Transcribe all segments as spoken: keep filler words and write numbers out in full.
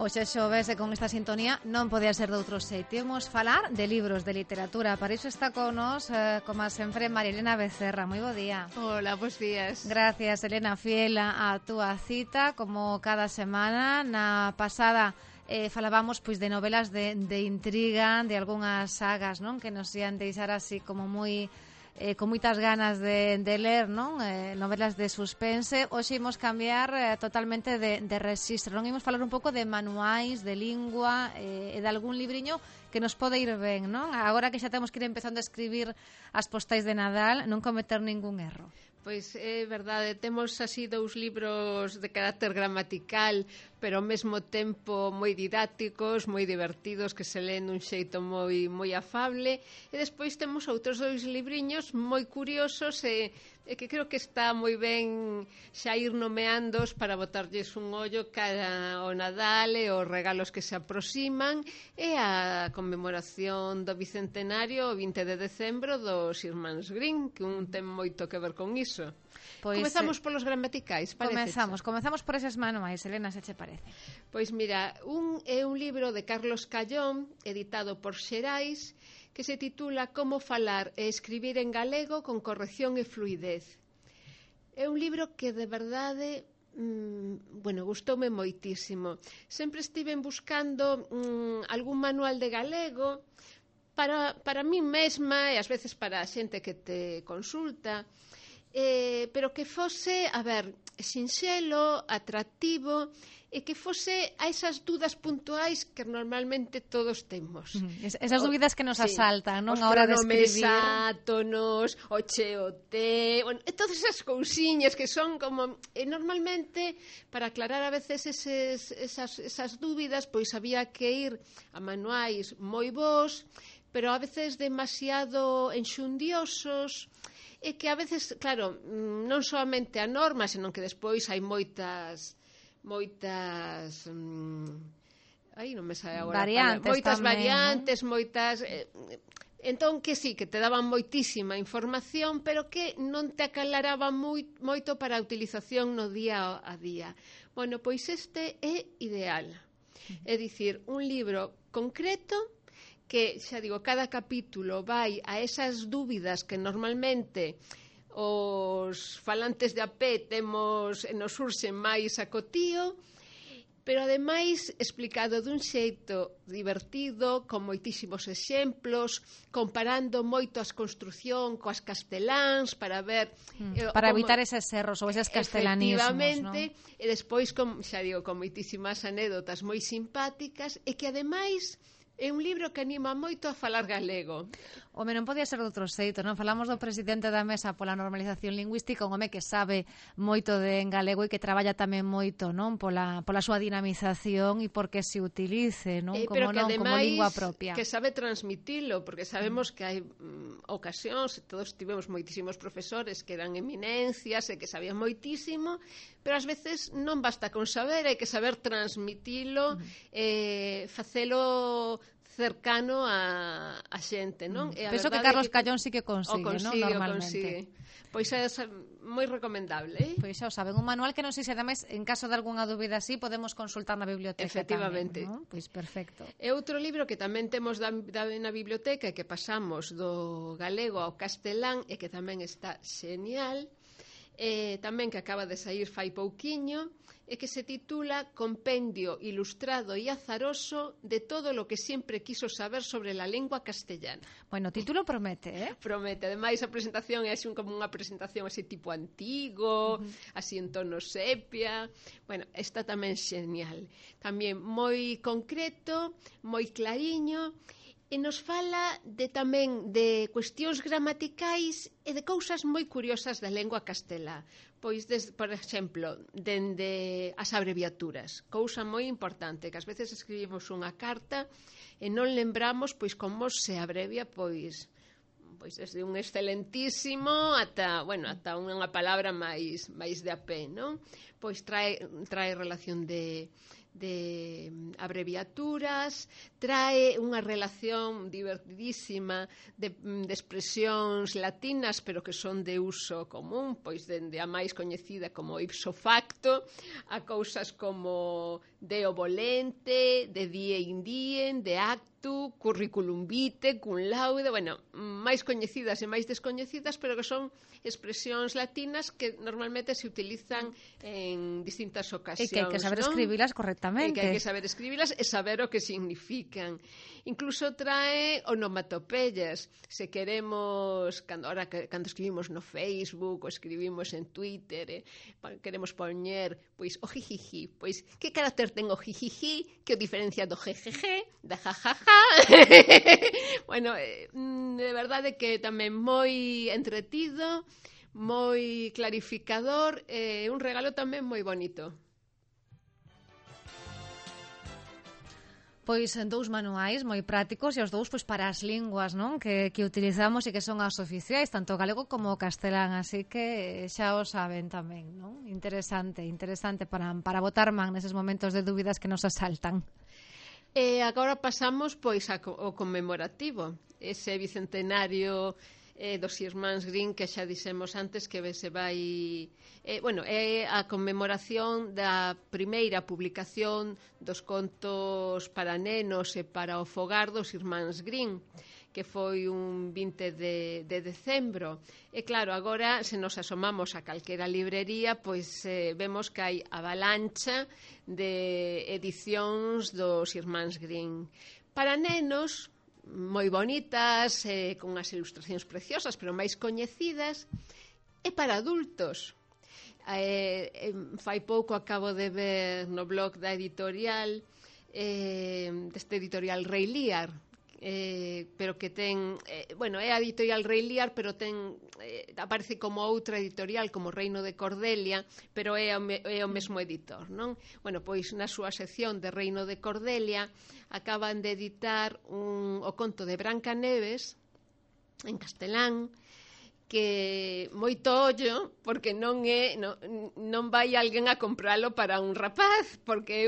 Hoxe xoves e con esta sintonía non podía ser de outro xeito. Imos falar de libros, de literatura. Para iso está con nos, eh, como sempre, María Elena Becerra. Moi bo día. Hola, bons días. Gracias, Elena, fiel a túa cita, como cada semana. Na pasada eh, falábamos pois de novelas de, de intriga, de algunhas sagas, non? Que nos ian deixar así como moi... Eh, con moitas ganas de, de ler, non? Eh, novelas de suspense. Hoxe imos cambiar eh, totalmente de, de rexistro, non? Imos falar un pouco de manuais, de lingua eh, e de algún libriño que nos pode ir ben, non? Agora que xa temos que ir empezando a escribir as postais de Nadal, non cometer ningún erro. Pois é verdade, temos así dous libros de carácter gramatical, pero ao mesmo tempo moi didácticos, moi divertidos, que se leen dun xeito moi moi afable, e despois temos outros dois libriños moi curiosos e, e que creo que está moi ben xa ir nomeándos para botarlles un ollo cara ao Nadal e os regalos que se aproximan e a conmemoración do bicentenario o vinte de decembro dos irmáns Grimm, que un ten moito que ver con iso. Pois, comezamos polos gramaticais, parece? Comezamos, comezamos por eses manuais, Elena, se che parece. Pois mira, un é un libro de Carlos Callón, editado por Xerais, que se titula Como falar e escribir en galego con corrección e fluidez. É un libro que de verdade, mmm, bueno, gustoume moitísimo. Sempre estiven buscando mmm, algún manual de galego para, para mí mesma e ás veces para a xente que te consulta, Eh, pero que fose, a ver, sinxelo, atractivo e que fose a esas dudas puntuais que normalmente todos temos. Mm, esas dúbidas que nos sí, asaltan, non? A hora de escribir. Os átonos, o che, o te... Bueno, e todas esas cousiñas que son como... E normalmente, para aclarar a veces eses, esas, esas dúbidas, pois había que ir a manuais moi bons, pero a veces demasiado enxundiosos, e que a veces, claro, non soamente a norma, senón que despois hai moitas moitas mmm, aí non me sae agora variantes moitas tamén, variantes, ¿no? moitas eh, entón que sí, que te daban moitísima información, pero que non te aclaraba moi, moito para a utilización no día a día. Bueno, pois este é ideal. É dicir, un libro concreto que, xa digo, cada capítulo vai a esas dúbidas que normalmente os falantes de a pé temos e nos surxen máis a cotío, pero ademais explicado dun xeito divertido, con moitísimos exemplos, comparando moito as construción coas casteláns para ver... Mm, eh, para como, evitar eses erros ou eses castelanismos, efectivamente, ¿no? E despois, con, xa digo, con moitísimas anécdotas moi simpáticas e que ademais... É un libro que anima moito a falar galego. Home, non podía ser de outro xeito, non? Falamos do presidente da Mesa pola normalización lingüística, un home que sabe moito de en galego e que traballa tamén moito, non? Pola, pola súa dinamización e porque se utilice, non? Eh, como non, ademais, como lingua propia. Que sabe transmitilo, porque sabemos que hai mm, ocasións, todos tivemos moitísimos profesores que eran eminencias e que sabían moitísimo, pero ás veces non basta con saber, hai que saber transmitilo, uh-huh. eh, facelo cercano a, a xente, non? Mm. Penso que Carlos que Callón sí que consigue, consigue non? Normalmente. Consigue. Pois é moi recomendable, eh? Pois xa o saben, un manual que non sei se ademais en caso de algunha dúbida así podemos consultar na biblioteca. Efectivamente. Tamén, ¿no? Pois perfecto. É outro libro que tamén temos da, da, na biblioteca e que pasamos do galego ao castelán e que tamén está xenial, eh, tamén que acaba de sair fai pouquiño, e que se titula Compendio ilustrado e azaroso de todo lo que sempre quiso saber sobre la lengua castellana. Bueno, o título promete, eh? Promete. Ademais, a presentación é así como unha presentación así tipo antigo, uh-huh. así en tono sepia. Bueno, está tamén xenial. Tamén moi concreto, moi clariño, e nos fala de tamén de cuestións gramaticais e de cousas moi curiosas da lengua castelá. Pois, des, por exemplo, dende as abreviaturas, cousa moi importante, que ás veces escribimos unha carta e non lembramos pois como se abrevia pois pois desde un excelentísimo ata, bueno, ata unha palabra máis máis de a pé, non? Pois trae trae relación de de abreviaturas, trae unha relación divertidísima de, de expresións latinas, pero que son de uso común, pois dende a máis coñecida como ipso facto, a cousas como deo volente, de die in diem, de actu, curriculum vitae, cum laude, bueno, máis coñecidas e máis descoñecidas, pero que son expresións latinas que normalmente se utilizan en distintas ocasións. E que hai que saber non? escribilas correctamente. E que hai que saber escribilas e saber o que significan. Incluso trae onomatopeyas. Se queremos, cando, ahora, cando escribimos no Facebook ou escribimos en Twitter, eh, queremos poñer, pois, o jijiji, pois, que carácter ten o jijiji que o diferencia do jejeje, da jajaja. Bueno, eh, de verdade que tamén moi entretido, moi clarificador e eh, un regalo tamén moi bonito. Pois dous manuais moi prácticos e os dous pois para as linguas, non? Que, que utilizamos e que son as oficiais, tanto galego como castelán, así que xa o saben tamén, non? Interesante, interesante para, para botar man neses momentos de dúbidas que nos asaltan. E agora pasamos pois ao conmemorativo, ese bicentenario eh, dos irmáns Grimm que xa dixemos antes que se vai... Eh, bueno, é a conmemoración da primeira publicación dos contos para nenos e para o fogar dos irmáns Grimm, que foi un vinte de, de decembro. E claro, agora, se nos asomamos a calquera librería, pois eh, vemos que hai avalancha de edicións dos irmáns Grimm. Para nenos, moi bonitas, eh, con as ilustracións preciosas, pero máis coñecidas, e para adultos. Eh, eh, fai pouco acabo de ver no blog da editorial, eh, deste editorial Rei Lear, eh, pero que ten, eh, bueno, é a editorial Rei Lear, pero ten, eh, aparece como outra editorial, como Reino de Cordelia, pero é o, me, é o mesmo editor, non? Bueno, pois na súa sección de Reino de Cordelia acaban de editar un, o conto de Brancaneves en castelán, que moito ollo, porque non é non, non vai alguén a compralo para un rapaz, porque é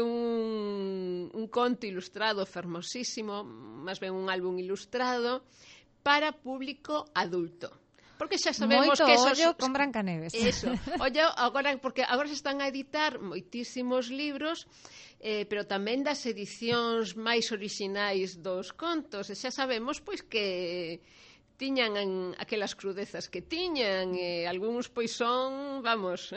un, un conto ilustrado fermosísimo, máis ben un álbum ilustrado para público adulto. Porque xa sabemos moito que esos... ollo con Brancaneves. Eso, ollo, agora, porque agora se están a editar moitísimos libros, eh, pero tamén das edicións máis orixinais dos contos, e xa sabemos pois que tiñan en, aquelas crudezas que tiñan, e algúns pois son, vamos...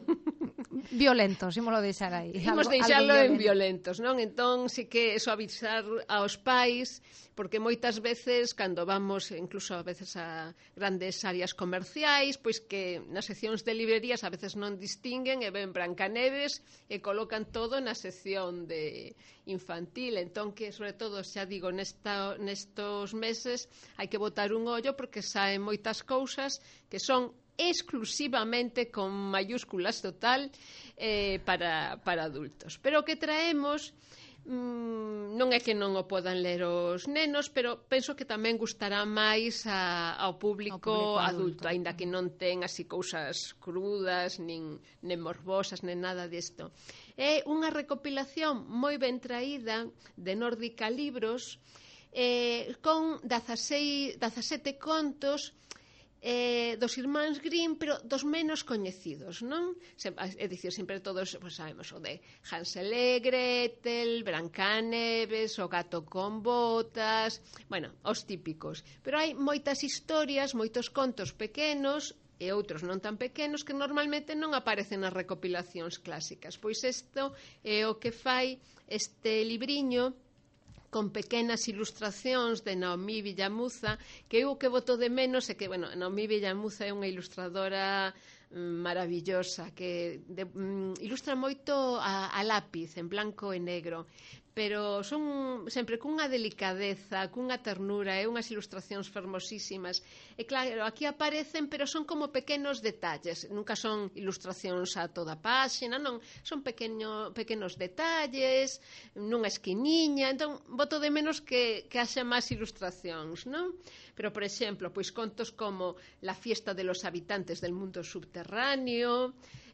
violentos, ímolo deixar aí. Imos deixarlo en violentos, non? Entón, sí que eso avisar aos pais, porque moitas veces, cando vamos, incluso a veces a grandes áreas comerciais, pois que nas seccións de librerías a veces non distinguen e ven Brancaneves e colocan todo na sección de infantil. Entón, que, sobre todo, xa digo, nesta, nestos meses hai que botar un ollo porque saen moitas cousas que son exclusivamente con mayúsculas total eh, para, para adultos. Pero o que traemos mmm, non é que non o podan ler os nenos, pero penso que tamén gustará máis a, ao público, público adulto, adulto, aínda que non ten así cousas crudas, nin, nin morbosas, nin nada disto. É unha recopilación moi ben traída de Nórdica Libros, eh, con dezasete contos eh, dos irmáns Grimm, pero dos menos coñecidos, non? É dicir, sempre todos, pues, sabemos o de Hansel e Gretel, Brancaneves, o gato con botas, bueno, os típicos. Pero hai moitas historias, moitos contos pequenos e outros non tan pequenos que normalmente non aparecen nas recopilacións clásicas. Pois isto é o que fai este libriño con pequenas ilustracións de Naomi Villamuza, que eu o que boto de menos é que, bueno, Naomi Villamuza é unha ilustradora mm, maravillosa, que de, mm, ilustra moito a, a lápiz, en blanco e negro, pero son sempre cunha delicadeza, cunha ternura, e unhas ilustracións fermosísimas. E claro, aquí aparecen, pero son como pequenos detalles, nunca son ilustracións a toda páxina, non, son pequeño, pequenos detalles, nunha esquiniña, entón boto de menos que, que haxa máis ilustracións, non? Pero, por exemplo, pois contos como La fiesta de los habitantes del mundo subterráneo,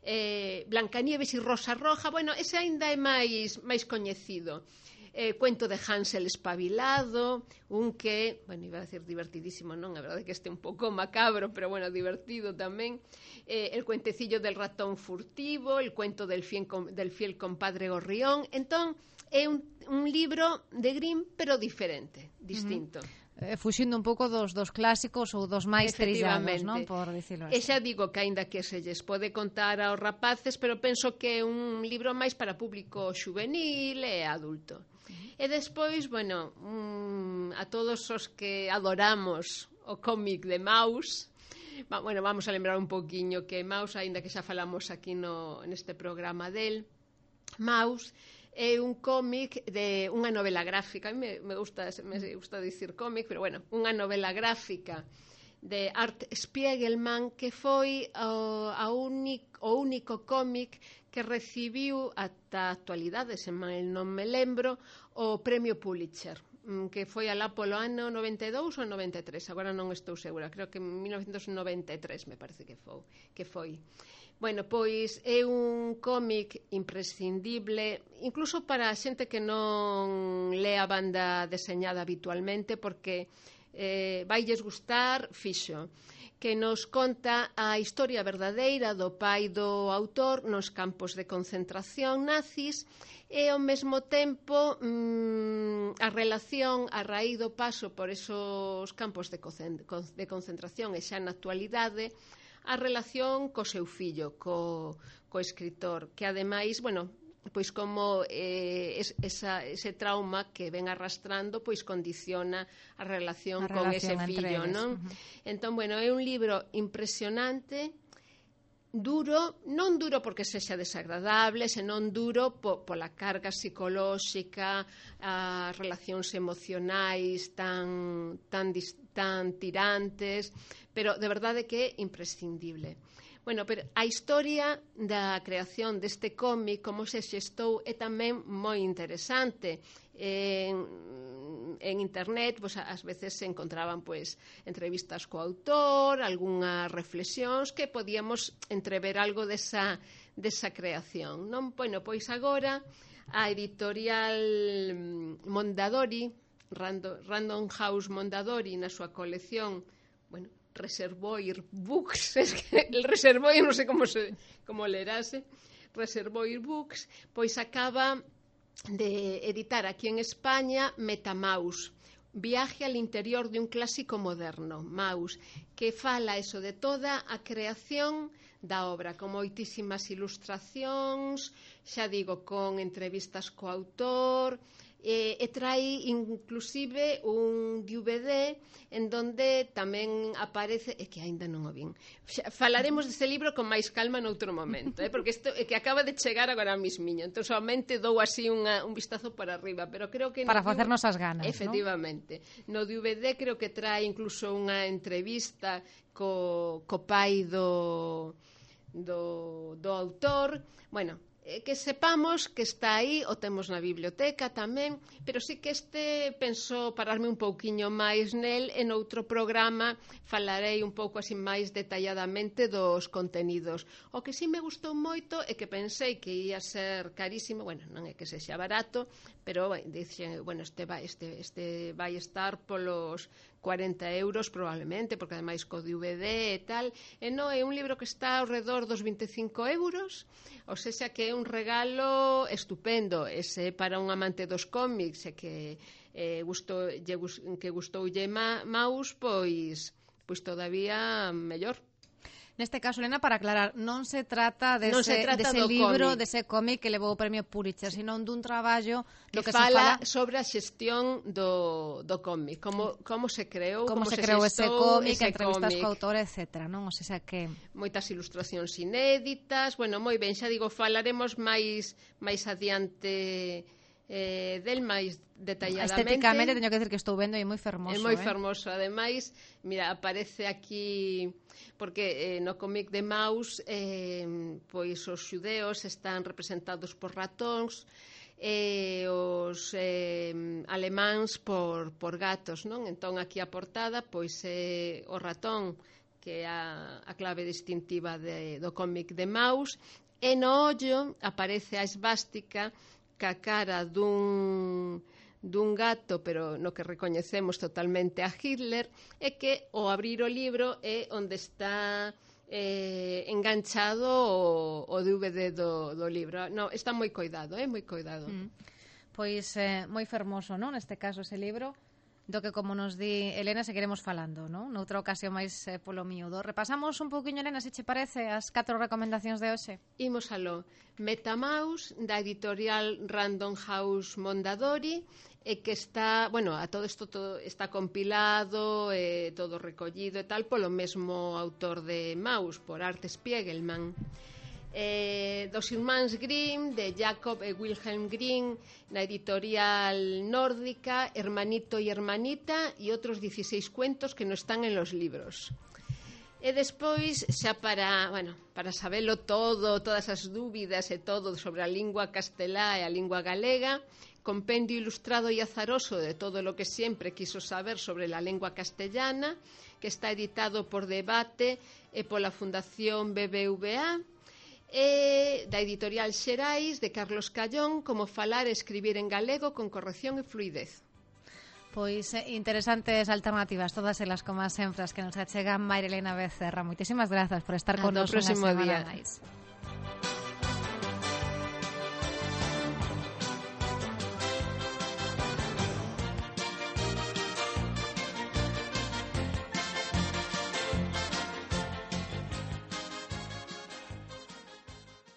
eh, Blancanieves e Rosa Roja, bueno, ese aínda é máis, máis coñecido. Eh, cuento de Hansel espabilado, un que, bueno, iba a decir divertidísimo, non, a verdade é que este é un pouco macabro, pero bueno, divertido tamén. Eh, el cuentecillo del ratón furtivo, el cuento del fiel, del fiel compadre Gorrión. Entón, é un, un libro de Grimm, pero diferente, distinto. Uh-huh. Eh, fuxindo un pouco dos, dos clásicos ou dos máis trillados, non? Por dicilo E así. xa digo que aínda que se lles pode contar aos rapaces, pero penso que é un libro máis para público juvenil e adulto. Uh-huh. E despois, bueno, mm, a todos os que adoramos o cómic de Maus, va, bueno, vamos a lembrar un poquinho que Maus, aínda que xa falamos aquí no, neste programa del, Maus é un cómic de unha novela gráfica, a mí me, me gusta me gusta dicir cómic, pero bueno, unha novela gráfica de Art Spiegelman, que foi o, a único, o único cómic que recibiu ata a actualidade, se mal non me lembro, o premio Pulitzer, que foi alá polo ano noventa e dous ou noventa e tres, agora non estou segura, creo que en mil novecentos noventa e tres me parece que foi, que foi. Bueno, pois é un cómic imprescindible, incluso para a xente que non lee a banda deseñada habitualmente, porque eh, vailles gustar fixo, que nos conta a historia verdadeira do pai do autor nos campos de concentración nazis e ao mesmo tempo mmm, a relación a raíz do paso por esos campos de, de concentración e xa na actualidade a relación co seu fillo, co, co escritor, que ademais, bueno, pois como eh, es, esa, ese trauma que ven arrastrando, pois condiciona a relación, a con relación ese fillo, non? Uh-huh. Entón, bueno, é un libro impresionante, duro, non duro porque sexa desagradable, senón duro po, pola carga psicolóxica, as relacións emocionais tan, tan, tan tirantes, pero de verdade que é imprescindible. Bueno, pero a historia da creación deste cómic, como se xestou, é tamén moi interesante. En, en internet, pues, ás veces se encontraban pues, entrevistas co autor, algunhas reflexións que podíamos entrever algo desa, desa creación. Non? Bueno, pois agora a editorial Mondadori, Random, Random House Mondadori, na súa colección, bueno, Reservoir Books, es que el Reservoir non sei como se como lerase, Reservoir Books, pois acaba de editar aquí en España Metamaus, Viaje al interior de un clásico moderno, Maus, que fala eso de toda a creación da obra, con moitísimas ilustracións, xa digo, con entrevistas co autor, e, e trae inclusive un D V D en donde tamén aparece, e que aínda non o vin. Falaremos deste libro con máis calma noutro momento, eh, porque isto é que acaba de chegar agora mismiño, entón somente dou así unha, un vistazo para arriba, pero creo que para facernos as ganas, efectivamente, ¿no? No D V D creo que trae incluso unha entrevista co, co pai do, do, do autor, bueno, que sepamos que está aí, o temos na biblioteca tamén, pero sí que este penso pararme un pouquiño máis nel, en outro programa falarei un pouco así máis detalladamente dos contenidos. O que sí me gustou moito é que pensei que ia ser carísimo, bueno, non é que sexa barato, pero dixen, bueno, este vai, este, este vai estar polos cuarenta euros probablemente, porque ademais co D V D e tal, e non é un libro que está ao redor dos vinte e cinco euros, ou seja que é un regalo estupendo, ese para un amante dos cómics e que eh, gustou, lle, que gustoulle ma, Maus, pois, pois todavía mellor. Neste caso, Elena, para aclarar, non se trata dese, non se trata dese do libro, cómic. dese cómic que levou o premio Pulitzer, sino dun traballo que, que fala, se fala sobre a xestión do, do cómic, como, como se creou, como, como se, se creou ese cómic, ese entrevistas cómic. co autor, etcétera, non? O sea que moitas ilustracións inéditas, bueno, moi ben, xa digo, falaremos máis máis adiante eh, del máis detalladamente. Estéticamente teño que decir que estou vendo e é moi fermoso. É moi eh? fermoso, ademais, mira, aparece aquí porque eh, no cómic de Maus eh, pois os xudeos están representados por ratóns e os eh, alemáns por, por gatos, non? Entón aquí a portada pois eh, o ratón que é a, a clave distintiva de, do cómic de Maus, e no ollo aparece a esvástica ca cara dun dun gato, pero no que recoñecemos totalmente a Hitler, e que ao abrir o libro é onde está eh, enganchado o, o D V D do, do libro. No, está moi coidado, eh, moi coidado. Mm. Pois eh, moi fermoso, non? Neste caso ese libro, do que, como nos di Elena, seguiremos falando, non? Noutra ocasión máis eh, polo miúdo. Repasamos un pouquiño, Elena, se che parece, as catro recomendacións de hoxe. Imos aló. Metamaus, da editorial Random House Mondadori, e que está, bueno, a todo isto todo está compilado, eh, todo recollido e tal, polo mesmo autor de Maus, por Art Spiegelman. Eh, dos irmáns Grimm, de Jacob e Wilhelm Grimm, na editorial nórdica, Hermanito y Hermanita, e outros dieciséis cuentos que non están en los libros. E despois, xa para, bueno, para sabelo todo, todas as dúbidas e todo sobre a lingua castelá e a lingua galega, compendio ilustrado e azaroso de todo lo que sempre quiso saber sobre la lengua castellana, que está editado por Debate e pola Fundación B B V A, e da editorial Xerais, de Carlos Callón, Como falar e escribir en galego con corrección e fluidez. Pois eh, interesantes alternativas, todas elas como sempre as que nos achegan María Elena Becerra. Moitísimas grazas por estar con nos unha semana máis.